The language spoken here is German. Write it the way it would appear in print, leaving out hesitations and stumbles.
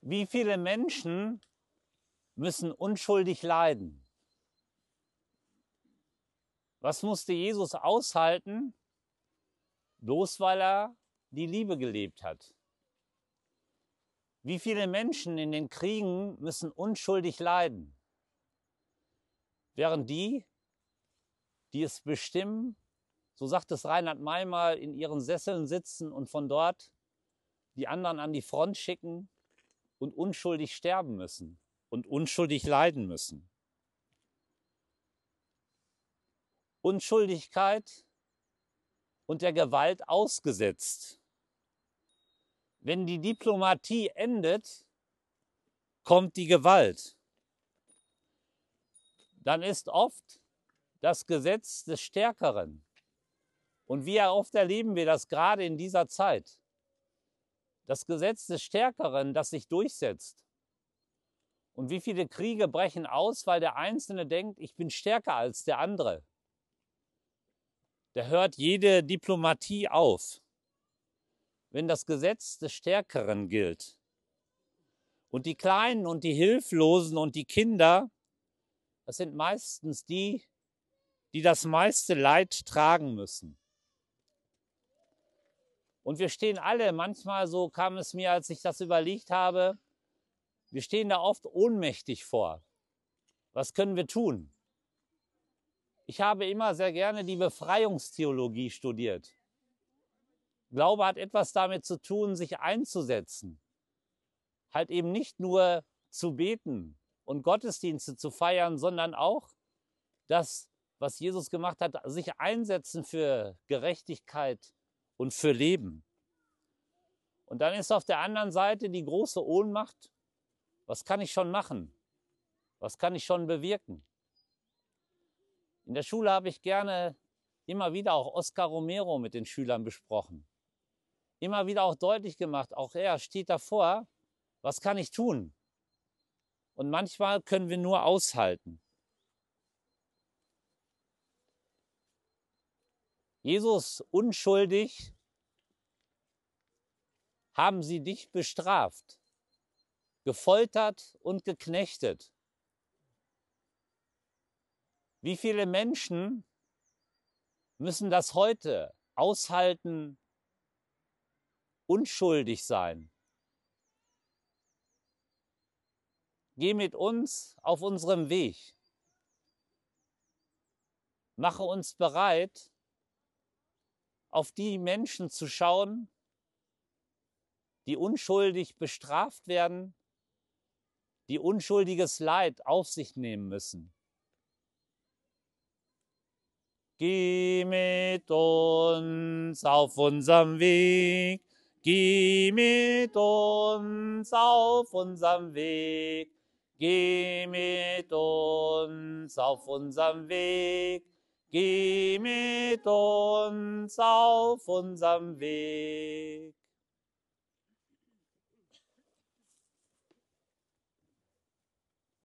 Wie viele Menschen müssen unschuldig leiden? Was musste Jesus aushalten, bloß weil er die Liebe gelebt hat? Wie viele Menschen in den Kriegen müssen unschuldig leiden? Während die, die es bestimmen, so sagt es Reinhard May mal, in ihren Sesseln sitzen und von dort die anderen an die Front schicken und unschuldig sterben müssen und unschuldig leiden müssen. Unschuldigkeit und der Gewalt ausgesetzt. Wenn die Diplomatie endet, kommt die Gewalt. Dann ist oft das Gesetz des Stärkeren. Und wie oft erleben wir das gerade in dieser Zeit? Das Gesetz des Stärkeren, das sich durchsetzt. Und wie viele Kriege brechen aus, weil der Einzelne denkt, ich bin stärker als der andere. Da hört jede Diplomatie auf, wenn das Gesetz des Stärkeren gilt. Und die Kleinen und die Hilflosen und die Kinder, das sind meistens die, die das meiste Leid tragen müssen. Und wir stehen alle, manchmal so kam es mir, als ich das überlegt habe, wir stehen da oft ohnmächtig vor. Was können wir tun? Ich habe immer sehr gerne die Befreiungstheologie studiert. Glaube hat etwas damit zu tun, sich einzusetzen. Halt eben nicht nur zu beten und Gottesdienste zu feiern, sondern auch das, was Jesus gemacht hat, sich einsetzen für Gerechtigkeit und für Leben. Und dann ist auf der anderen Seite die große Ohnmacht. Was kann ich schon machen? Was kann ich schon bewirken? In der Schule habe ich gerne immer wieder auch Oscar Romero mit den Schülern besprochen. Immer wieder auch deutlich gemacht, auch er steht davor, was kann ich tun? Und manchmal können wir nur aushalten. Jesus, unschuldig haben sie dich bestraft, gefoltert und geknechtet. Wie viele Menschen müssen das heute aushalten, unschuldig sein? Geh mit uns auf unserem Weg. Mache uns bereit, auf die Menschen zu schauen, die unschuldig bestraft werden, die unschuldiges Leid auf sich nehmen müssen. Geh mit uns auf unserem Weg, geh mit uns auf unserem Weg, geh mit uns auf unserem Weg, geh mit uns auf unserem Weg.